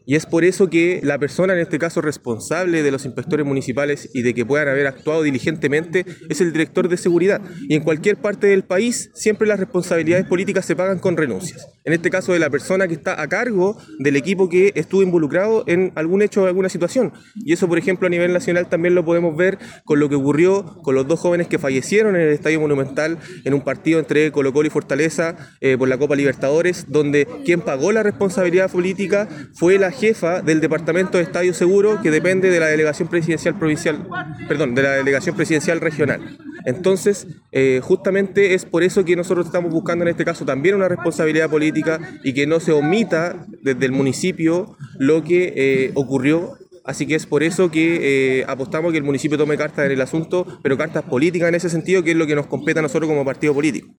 Y es por eso que la persona, en este caso responsable de los inspectores municipales y de que puedan haber actuado diligentemente, es el director de seguridad. Y en cualquier parte del país siempre las responsabilidades políticas se pagan con renuncias. En este caso de la persona que está a cargo del equipo que estuvo involucrado en algún hecho o alguna situación. Y eso, por ejemplo, a nivel nacional también lo podemos ver con lo que ocurrió con los dos jóvenes que fallecieron en el Estadio Monumental en un partido entre Colo-Colo y Fortaleza por la Copa Libertadores, donde quien pagó la responsabilidad política fue la jefa del Departamento de Estadio Seguro, que depende de la Delegación Presidencial Provincial, perdón, de la Delegación Presidencial Regional. Entonces, justamente es por eso que nosotros estamos buscando en este caso también una responsabilidad política y que no se omita desde el municipio lo que ocurrió. Así que es por eso que apostamos que el municipio tome cartas en el asunto, pero cartas políticas en ese sentido, que es lo que nos compete a nosotros como partido político.